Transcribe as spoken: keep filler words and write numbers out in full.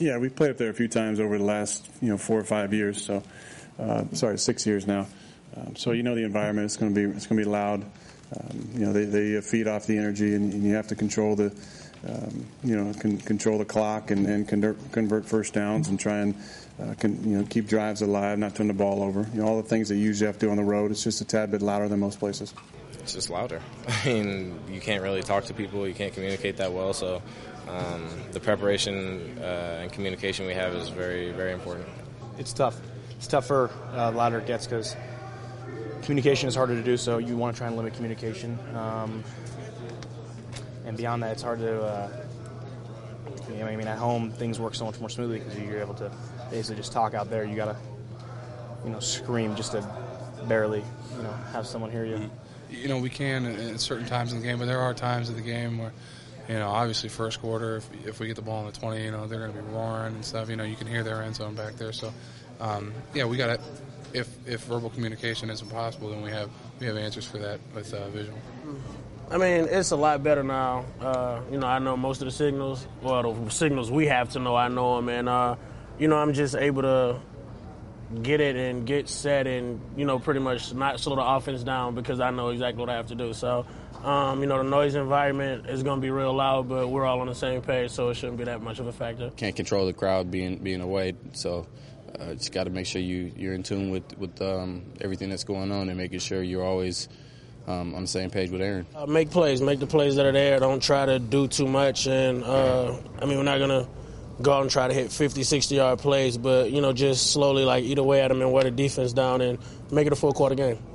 Yeah, we've played up there a few times over the last, you know, four or five years. So, uh, sorry, six years now. Um, so you know the environment. It's going to be it's going to be loud. Um, you know they, they feed off the energy, and, and you have to control the, um, you know, con- control the clock and, and convert, convert first downs and try and, uh, con- you know, keep drives alive, not turn the ball over. You know, all the things that you usually have to do on the road. It's just a tad bit louder than most places. It's just louder. I mean, you can't really talk to people. You can't communicate that well. So um, the preparation uh, and communication we have is very, very important. It's tough. It's tougher uh, the louder it gets because communication is harder to do, so you want to try and limit communication. Um, and beyond that, it's hard to, uh, you know, I mean, at home, things work so much more smoothly because you're able to basically just talk out there. You got to, you know, scream just to barely, you know, have someone hear you. You know, we can at certain times in the game, but there are times in the game where, you know, obviously first quarter, if, if we get the ball in the twenty, you know, they're going to be roaring and stuff. You know, you can hear their end zone back there. So, um, yeah, we got to, if if verbal communication isn't possible, then we have we have answers for that with uh, visual. I mean, it's a lot better now. Uh, you know, I know most of the signals. Well, the signals we have to know, I know them. And, uh, you know, I'm just able to get it and get set and, you know, pretty much not slow the offense down because I know exactly what I have to do. So, um, you know, the noise environment is going to be real loud, but we're all on the same page, so it shouldn't be that much of a factor. Can't control the crowd being being away, so uh, just got to make sure you, you're in tune with, with um, everything that's going on and making sure you're always um, on the same page with Aaron. Uh, make plays. Make the plays that are there. Don't try to do too much. And, uh, I mean, we're not going to go out and try to hit fifty, sixty-yard plays, but, you know, just slowly, like, eat away at them and wear the defense down and make it a full quarter game.